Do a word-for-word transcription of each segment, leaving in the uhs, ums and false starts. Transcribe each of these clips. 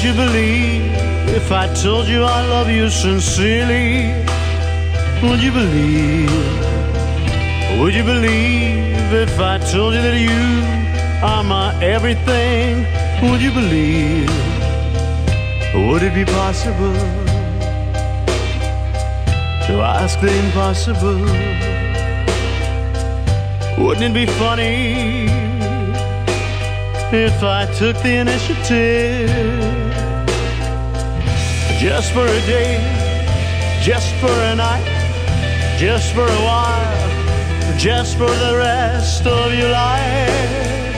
you believe if I told you I love you sincerely? Would you believe? Would you believe if I told you that you are my everything? Would you believe? Would it be possible to ask the impossible? Wouldn't it be funny if I took the initiative? Just for a day, just for a night, just for a while, just for the rest of your life.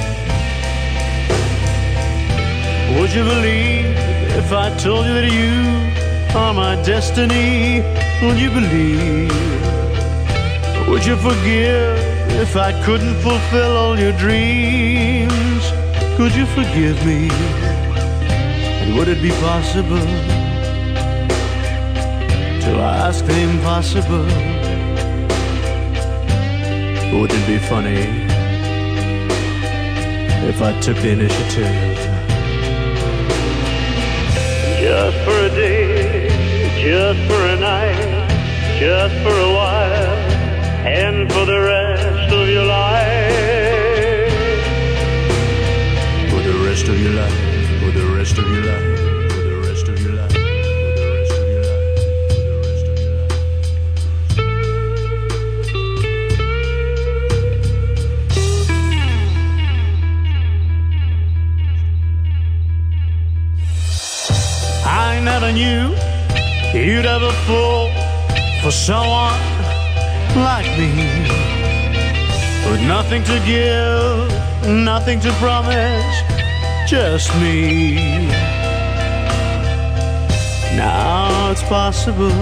Would you believe if I told you that you are my destiny? Would you believe? Would you forgive if I couldn't fulfill all your dreams? Could you forgive me? And would it be possible to ask the impossible? Would it be funny if I took the initiative? Just for a day, just for a night, just for a while, and for the rest of your life. For the rest of your life, for the rest of your life, for the rest of your life, for the rest of your life, for the rest of your life. I never knew you'd ever fall for someone like me, with nothing to give, nothing to promise, just me. Now it's possible,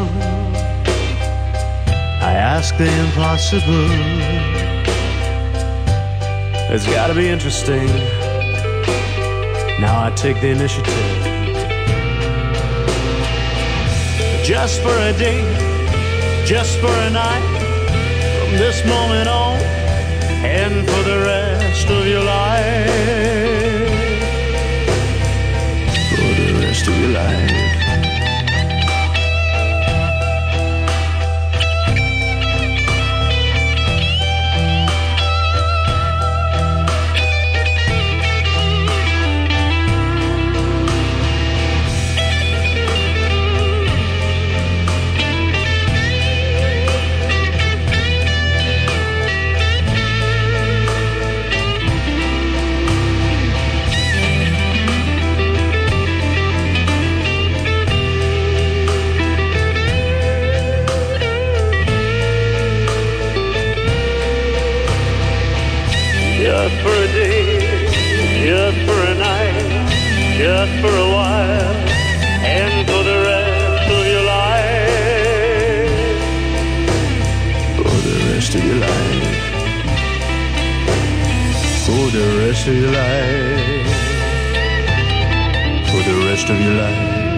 I ask the impossible. It's gotta be interesting. Now I take the initiative. Just for a day, just for a night, from this moment on, and for the rest of your life. For the rest of your life. Just for a day, just for a night, just for a while, and for the rest of your life. For the rest of your life. For the rest of your life. For the rest of your life.